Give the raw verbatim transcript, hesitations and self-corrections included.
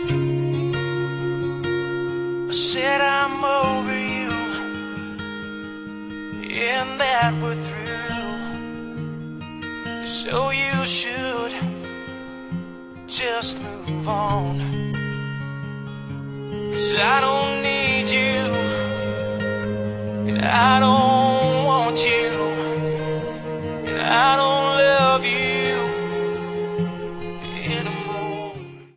I said I'm over you, and that we're through. So you should just move on, 'cause I don't need you, and I don't